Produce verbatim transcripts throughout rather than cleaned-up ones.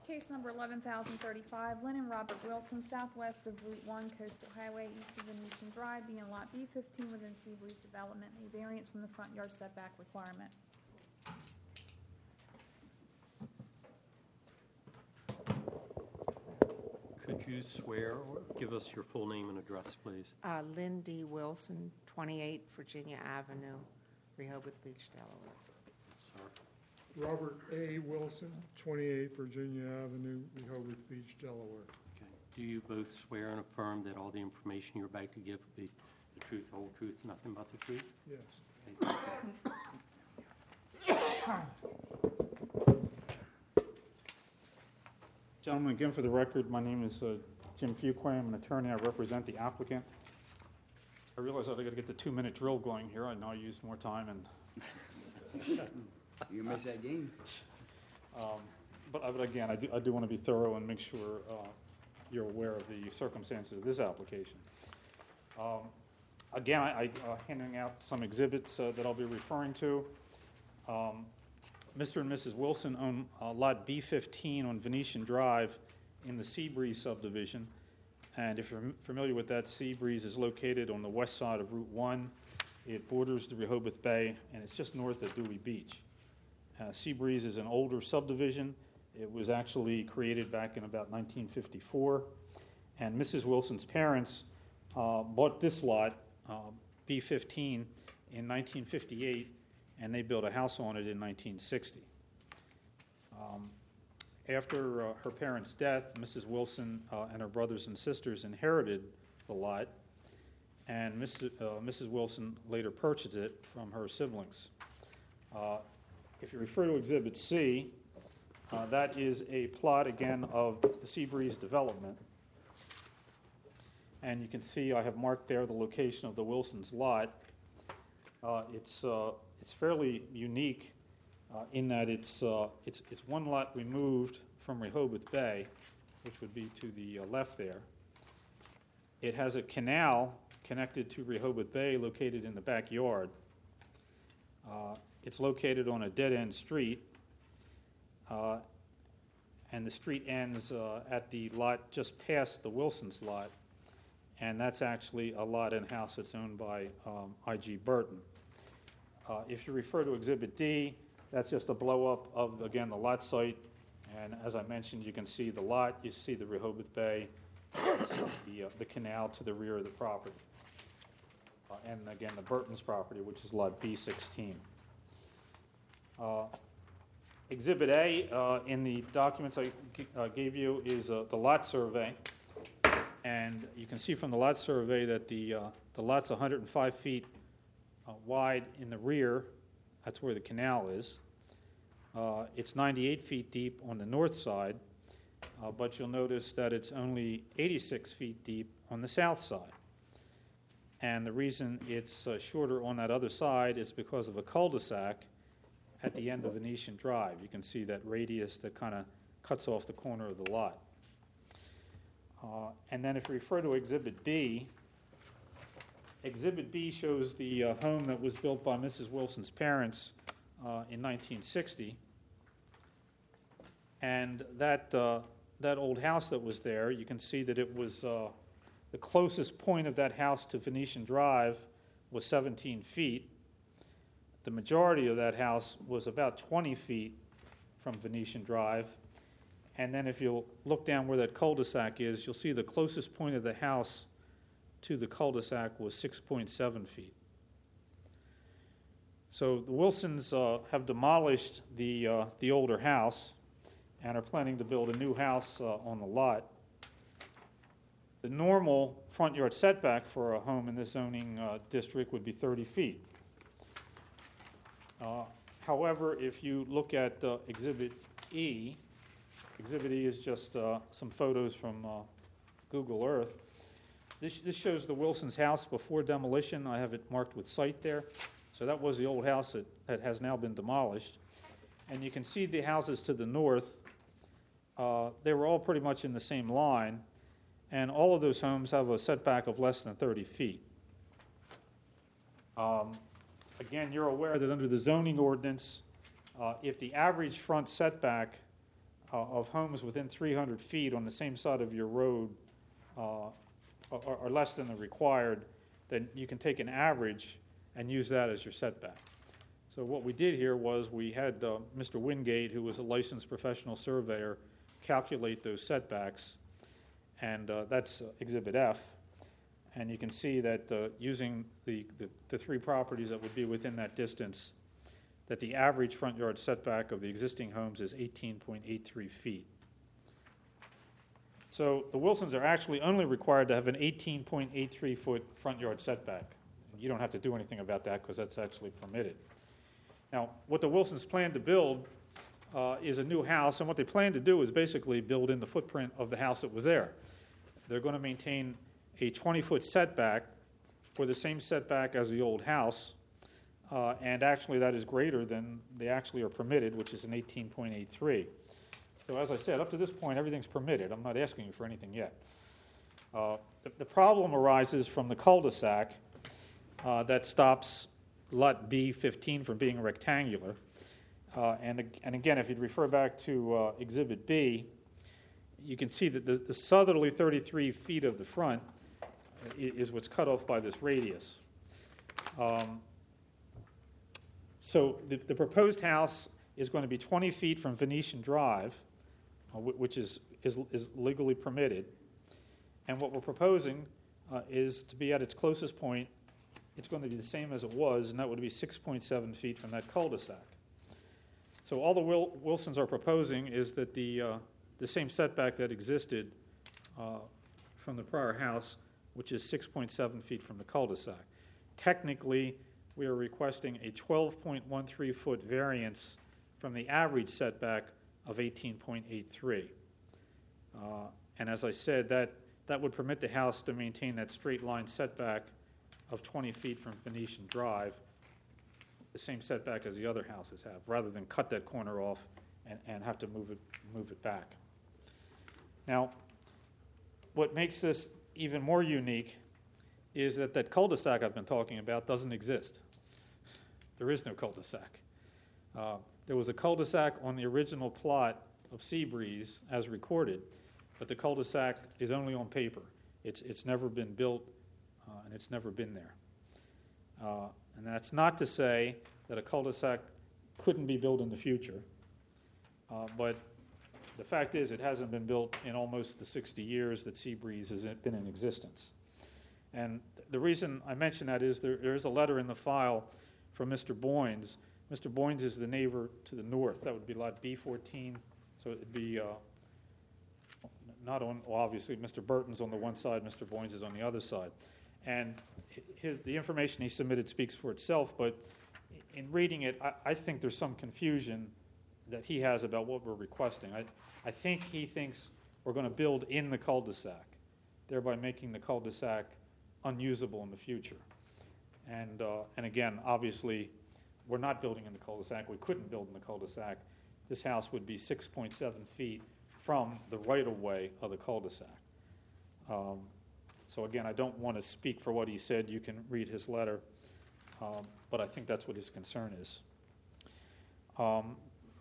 Case number eleven thousand thirty-five, Lynn and Robert Wilson, southwest of Route one Coastal Highway, east of Venetian Drive, being Lot B fifteen within Seabreeze Development, a variance from the front yard setback requirement. Could you swear or give us your full name and address, please? Uh, Lynn D. Wilson, twenty-eight Virginia Avenue, Rehoboth Beach, Delaware. Sir. Robert A. Wilson, twenty-eight Virginia Avenue, Rehoboth Beach, Delaware. Okay. Do you both swear and affirm that all the information you're about to give will be the truth, the whole truth, nothing but the truth? Yes. Okay, thank you. Gentlemen, again, for the record, my name is uh, Jim Fuqua. I'm an attorney. I represent the applicant. I realize I've got to get the two-minute drill going here. I know I used more time, and You miss that game. um, but, uh, but again, I do, I do want to be thorough and make sure uh, you're aware of the circumstances of this application. Um, again, I, I uh, handing out some exhibits uh, that I'll be referring to. Um, Mister and Missus Wilson own uh, Lot B fifteen on Venetian Drive in the Seabreeze subdivision. And if you're familiar with that, Seabreeze is located on the west side of Route one. It borders the Rehoboth Bay, and it's just north of Dewey Beach. Uh, Seabreeze is an older subdivision. It was actually created back in about nineteen fifty-four. And Missus Wilson's parents uh, bought this lot, uh, B fifteen, in nineteen fifty-eight, and they built a house on it in nineteen sixty. Um, after uh, her parents' death, Missus Wilson uh, and her brothers and sisters inherited the lot, and Missus Uh, Missus Wilson later purchased it from her siblings. Uh, if you refer to Exhibit C, uh, that is a plot, again, of the Seabreeze development. And you can see I have marked there the location of the Wilsons' lot. Uh, it's uh, It's fairly unique uh, in that it's, uh, it's, it's one lot removed from Rehoboth Bay, which would be to the uh, left there. It has a canal connected to Rehoboth Bay located in the backyard. Uh, it's located on a dead-end street, uh, and the street ends uh, at the lot just past the Wilsons' lot, and that's actually a lot and house that's owned by um, I G Burton. Uh, if you refer to Exhibit D, that's just a blow-up of, again, the lot site. And as I mentioned, you can see the lot, you see the Rehoboth Bay, you see the, uh, the canal to the rear of the property. Uh, and again, the Burton's property, which is Lot B sixteen. Uh, Exhibit A uh, in the documents I g- uh, gave you is uh, the lot survey. And you can see from the lot survey that the, uh, the lot's one hundred five feet Uh, wide in the rear. That's where the canal is. Uh, it's ninety-eight feet deep on the north side, uh, but you'll notice that it's only eighty-six feet deep on the south side. And the reason it's uh, shorter on that other side is because of a cul-de-sac at the end of Venetian Drive. You can see that radius that kind of cuts off the corner of the lot. Uh, and then if you refer to Exhibit B, Exhibit B shows the uh, home that was built by Missus Wilson's parents uh, in nineteen sixty. And that, uh, that old house that was there, you can see that it was uh, the closest point of that house to Venetian Drive was seventeen feet. The majority of that house was about twenty feet from Venetian Drive. And then if you'll look down where that cul-de-sac is, you'll see the closest point of the house to the cul-de-sac was six point seven feet. So the Wilsons uh, have demolished the, uh, the older house and are planning to build a new house uh, on the lot. The normal front yard setback for a home in this zoning uh, district would be thirty feet. Uh, however, if you look at uh, Exhibit E, Exhibit E is just uh, some photos from uh, Google Earth. This, this shows the Wilsons' house before demolition. I have it marked with site there. So that was the old house that, that has now been demolished. And you can see the houses to the north. Uh, they were all pretty much in the same line. And all of those homes have a setback of less than thirty feet. Um, again, you're aware that under the zoning ordinance, uh, if the average front setback uh, of homes within three hundred feet on the same side of your road uh, are, are less than the required, then you can take an average and use that as your setback. So what we did here was we had uh, Mister Wingate, who was a licensed professional surveyor, calculate those setbacks, and uh, that's uh, Exhibit F. And you can see that uh, using the, the, the three properties that would be within that distance, that the average front yard setback of the existing homes is eighteen point eight three feet. So the Wilsons are actually only required to have an eighteen point eight three foot front yard setback. You don't have to do anything about that because that's actually permitted. Now, what the Wilsons plan to build uh, is a new house, and what they plan to do is basically build in the footprint of the house that was there. They're going to maintain a twenty-foot setback for the same setback as the old house, uh, and actually that is greater than they actually are permitted, which is an eighteen point eight three. So as I said, up to this point, everything's permitted. I'm not asking you for anything yet. Uh, the, the problem arises from the cul-de-sac uh, that stops Lot B fifteen from being rectangular. Uh, and, and again, if you'd refer back to uh, Exhibit B, you can see that the, the southerly thirty-three feet of the front is what's cut off by this radius. Um, so the, the proposed house is going to be twenty feet from Venetian Drive, uh, which is, is, is legally permitted. And what we're proposing uh, is to be at its closest point. It's going to be the same as it was, and that would be six point seven feet from that cul-de-sac. So all the Wil- Wilsons are proposing is that the, uh, the same setback that existed uh, from the prior house, which is six point seven feet from the cul-de-sac. Technically, we are requesting a twelve point one three foot variance from the average setback of eighteen point eight three. Uh, and as I said, that, that would permit the house to maintain that straight line setback of twenty feet from Venetian Drive, the same setback as the other houses have, rather than cut that corner off and, and have to move it, move it back. Now, what makes this even more unique is that that cul-de-sac I've been talking about doesn't exist. There is no cul-de-sac. Uh, there was a cul-de-sac on the original plot of Seabreeze as recorded, but the cul-de-sac is only on paper. It's, it's never been built, uh, and it's never been there. Uh, and that's not to say that a cul-de-sac couldn't be built in the future, uh, but the fact is it hasn't been built in almost the sixty years that Seabreeze has been in existence. And the reason I mention that is there, there is a letter in the file from Mister Boynes. Mister Boynes is the neighbor to the north. That would be lot B fourteen. So it would be uh, not on, well, obviously, Mister Burton's on the one side, Mister Boynes is on the other side. And his, the information he submitted speaks for itself, but in reading it, I, I think there's some confusion that he has about what we're requesting. I, I think he thinks we're going to build in the cul-de-sac, thereby making the cul-de-sac unusable in the future. And, uh, and again, obviously, we're not building in the cul-de-sac. We couldn't build in the cul-de-sac. This house would be six point seven feet from the right-of-way of the cul-de-sac. Um, so again, I don't want to speak for what he said. You can read his letter, um, but I think that's what his concern is. Um,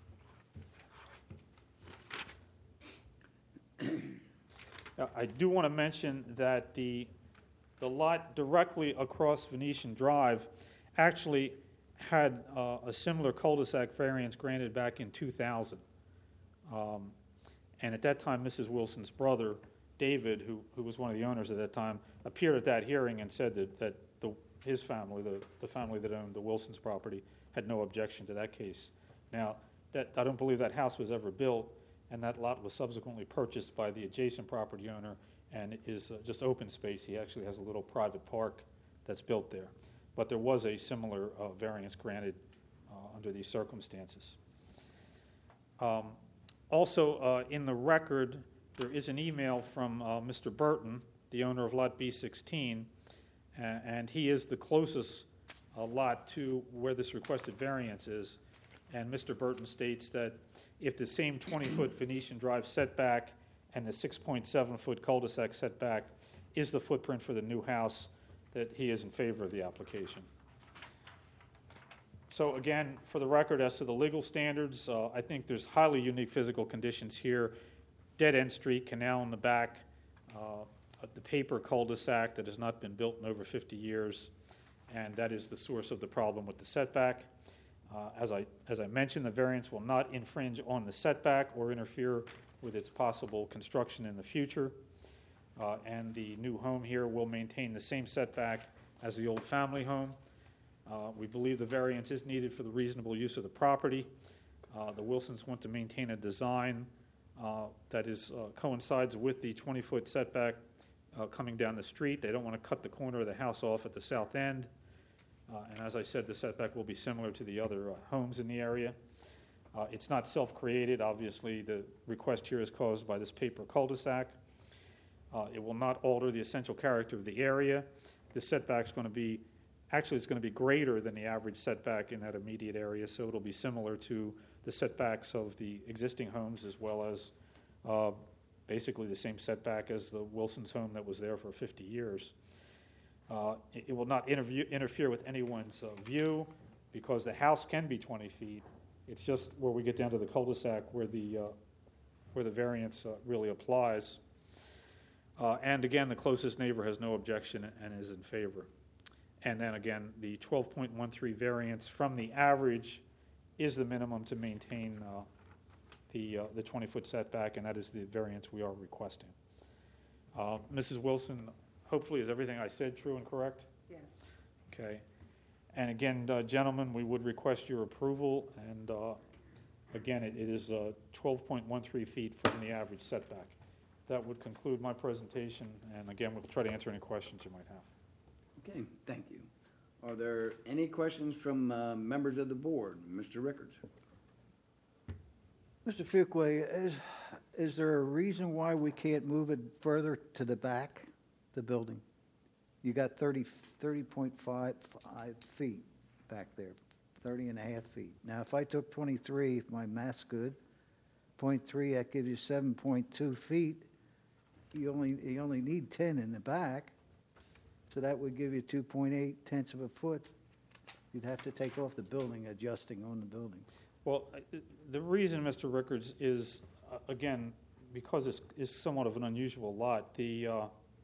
I do want to mention that the the lot directly across Venetian Drive actually had uh, a similar cul-de-sac variance granted back in two thousand. Um, and at that time, Missus Wilson's brother, David, who, who was one of the owners at that time, appeared at that hearing and said that, that the, his family, the, the family that owned the Wilson's property, had no objection to that case. Now, that, I don't believe that house was ever built, and that lot was subsequently purchased by the adjacent property owner and it is uh, just open space. He actually has a little private park that's built there. But there was a similar uh, variance granted uh, under these circumstances. Um, also, uh, in the record, there is an email from uh, Mister Burton, the owner of Lot B sixteen, and, and he is the closest uh, lot to where this requested variance is. And Mister Burton states that if the same twenty-foot Venetian Drive setback and the six point seven foot cul-de-sac setback is the footprint for the new house, that he is in favor of the application. So again, for the record, as to the legal standards, uh, I think there's highly unique physical conditions here. Dead-end street, canal in the back, uh, the paper cul-de-sac that has not been built in over fifty years, and that is the source of the problem with the setback. Uh, as I as I mentioned, the variance will not infringe on the setback or interfere with its possible construction in the future. Uh, and the new home here will maintain the same setback as the old family home. Uh, we believe the variance is needed for the reasonable use of the property. Uh, the Wilsons want to maintain a design uh, that is uh, coincides with the twenty-foot setback uh, coming down the street. They don't want to cut the corner of the house off at the south end. Uh, and as I said, the setback will be similar to the other uh, homes in the area. Uh, it's not self-created. Obviously, the request here is caused by this paper cul-de-sac. Uh, it will not alter the essential character of the area. The setback's going to be, actually, it's going to be greater than the average setback in that immediate area, so it'll be similar to the setbacks of the existing homes, as well as uh, basically the same setback as the Wilson's home that was there for fifty years. Uh, it, it will not interview, interfere with anyone's uh, view, because the house can be twenty feet. It's just where we get down to the cul-de-sac where the uh, where the variance uh, really applies. Uh, and again, the closest neighbor has no objection and is in favor. And then again, the twelve point one three variance from the average is the minimum to maintain uh, the uh, the twenty-foot setback, and that is the variance we are requesting. Uh, Missus Wilson, hopefully, is everything I said true and correct? Yes. Okay. And again, uh, gentlemen, we would request your approval, and uh, again, it, it is uh, twelve point one three feet from the average setback. That would conclude my presentation, and again, we'll try to answer any questions you might have. Okay, thank you. Are there any questions from uh, members of the board? Mister Rickards? Mister Fuqua, is, is there a reason why we can't move it further to the back, the building? You got thirty, thirty point five five feet back there, thirty and a half feet. Now, if I took twenty-three, if my math's good, point three, that gives you seven point two feet. You only, you only need ten in the back, so that would give you two point eight tenths of a foot. You'd have to take off the building, adjusting on the building. Well, uh, the reason, Mister Rickards, is, uh, again, because it's, it's somewhat of an unusual lot. The uh,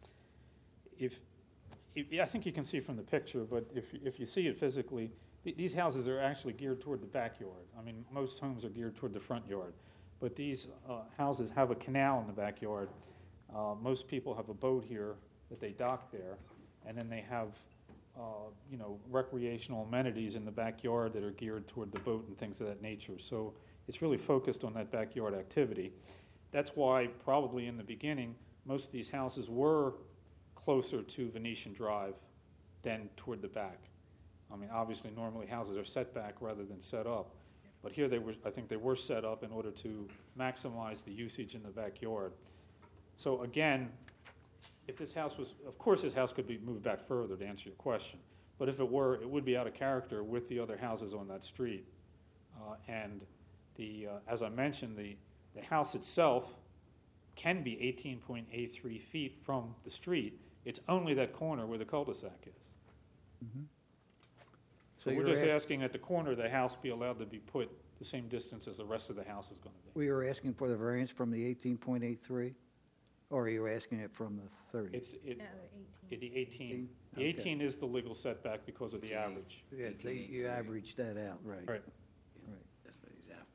if, if I think you can see from the picture, but if if you see it physically, th- these houses are actually geared toward the backyard. I mean, most homes are geared toward the front yard, but these uh, houses have a canal in the backyard. Uh, most people have a boat here that they dock there, and then they have, uh, you know, recreational amenities in the backyard that are geared toward the boat and things of that nature. So it's really focused on that backyard activity. That's why probably in the beginning, most of these houses were closer to Venetian Drive than toward the back. I mean, obviously, normally houses are set back rather than set up. But here they were, I think they were set up in order to maximize the usage in the backyard. So again, if this house was, of course this house could be moved back further to answer your question, but if it were, it would be out of character with the other houses on that street. Uh, and the, uh, as I mentioned, the, the house itself can be eighteen point eight three feet from the street. It's only that corner where the cul-de-sac is. Mm-hmm. So, So we're you're just ask- asking that the corner of the house be allowed to be put the same distance as the rest of the house is going to be. We were asking for the variance from the eighteen point eight three, or are you asking it from the thirty? It's, it, No, the it- eighteen. the eighteen, the Okay. eighteen is the legal setback because of the average. Yeah, they, you averaged that out, right. Right. Right. That's what he's after.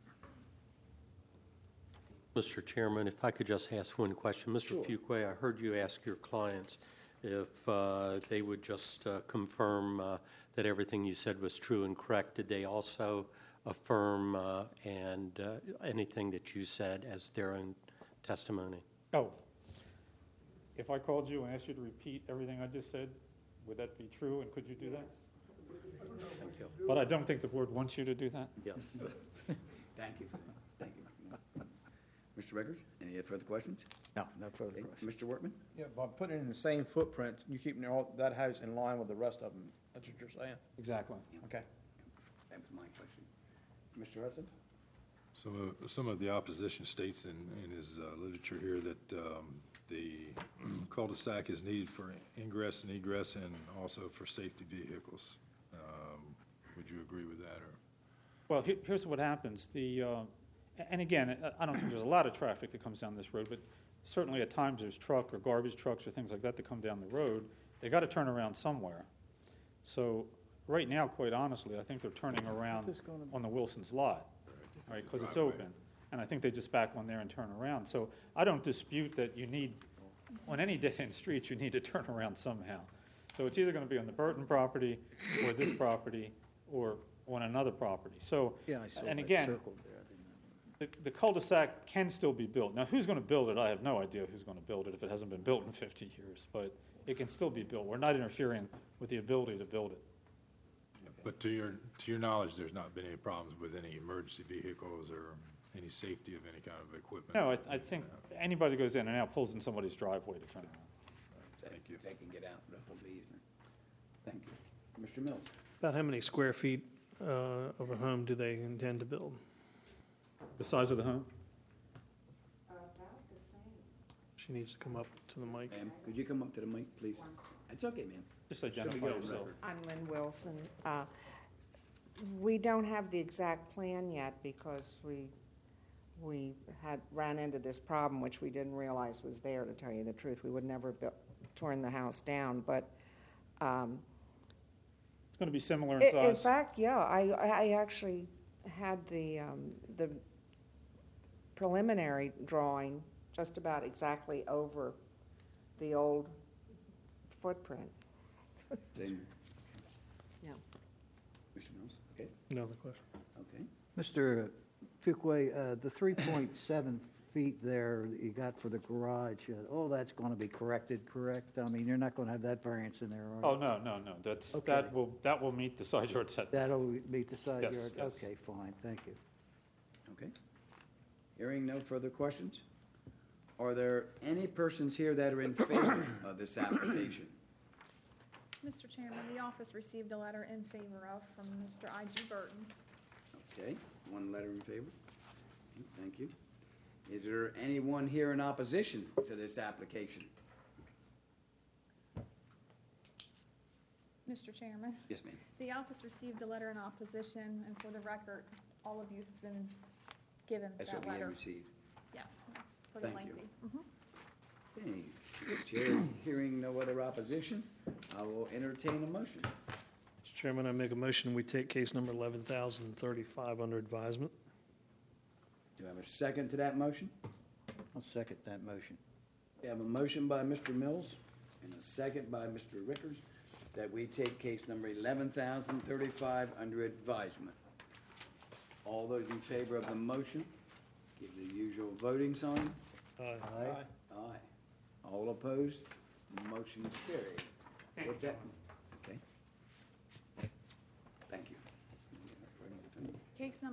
Mister Chairman, if I could just ask one question. Mister Sure. Fuqua, I heard you ask your clients if uh, they would just uh, confirm uh, that everything you said was true and correct. Did they also affirm uh, and uh, anything that you said as their own testimony? Oh, if I called you and asked you to repeat everything I just said, would that be true, and could you do that? Thank you. But I don't think the board wants you to do that. Yes. Thank you. Thank you. Mister Rickards, any further questions? No, no further Okay, questions. Mister Workman? Yeah, by putting it in the same footprint, you keeping all that house in line with the rest of them. That's what you're saying? Exactly. Okay. That was my question. Mister Hudson? Some of, some of the opposition states in, in his uh, literature here that um, the cul-de-sac is needed for ingress and egress and also for safety vehicles. Um, Would you agree with that, or? Well, here- here's what happens. The, uh, and again, I- I don't think there's a lot of traffic that comes down this road, but certainly at times there's truck or garbage trucks or things like that that come down the road. They got to turn around somewhere. So right now, quite honestly, I think they're turning around This gonna- on the Wilson's lot, right, because it's Driveway. open. And I think they just back on there and turn around. So I don't dispute that you need, on any dead-end street, you need to turn around somehow. So it's either going to be on the Burton property, or this property, or on another property. So, Yeah, I saw and that again, circled there. I didn't know. the the cul-de-sac can still be built. Now, who's going to build it? I have no idea who's going to build it if it hasn't been built in fifty years, but it can still be built. We're not interfering with the ability to build it. But to your, to your knowledge, there's not been any problems with any emergency vehicles or any safety of any kind of equipment? No, I, I think anybody goes in and out pulls in somebody's driveway to turn around. Thank you. They can get out, ruffle the easement. Thank you. Mister Mills? About how many square feet uh, of a home do they intend to build? The size of the home? She needs to come up to the mic. Ma'am, could you come up to the mic, please? It's okay, ma'am. Just So we identify get on yourself. record. I'm Lynn Wilson. Uh, We don't have the exact plan yet because we, we had, ran into this problem, which we didn't realize was there, to tell you the truth. We would never built, torn the house down, but um, It's going to be similar in I- In size. fact, yeah, I, I actually had the, um, the preliminary drawing just about exactly over the old footprint. Then, Yeah. Mister Mills, okay, No other question. okay. Mister Fuquay, uh, the three point seven feet there that you got for the garage, uh, all that's going to be corrected, correct? I mean, you're not going to have that variance in there, are Oh, you? no, no, no, that's, Okay. that will, that will meet the side yard setback. That'll meet the side Yes, yard? yes. Okay, fine, thank you. Okay. Hearing no further questions, are there any persons here that are in favor of this application? Mister Chairman, the office received a letter in favor of from Mister I G Burton. Okay, one letter in favor. Thank you. Is there anyone here in opposition to this application? Mister Chairman, Yes, ma'am. the office received a letter in opposition, and for the record, all of you have been given That's that what we have letter. received. Yes, it's pretty Thank you. lengthy. Mhm. Okay, Chair, hearing no other opposition, I will entertain a motion. Mister Chairman, I make a motion, we take case number eleven thousand thirty-five under advisement. Do I have a second to that motion? I'll second that motion. We have a motion by Mister Mills and a second by Mister Rickers that we take case number eleven thousand thirty-five under advisement. All those in favor of the motion, give the usual voting sign. Aye. Aye. Aye. All opposed, motion is carried. With that, okay.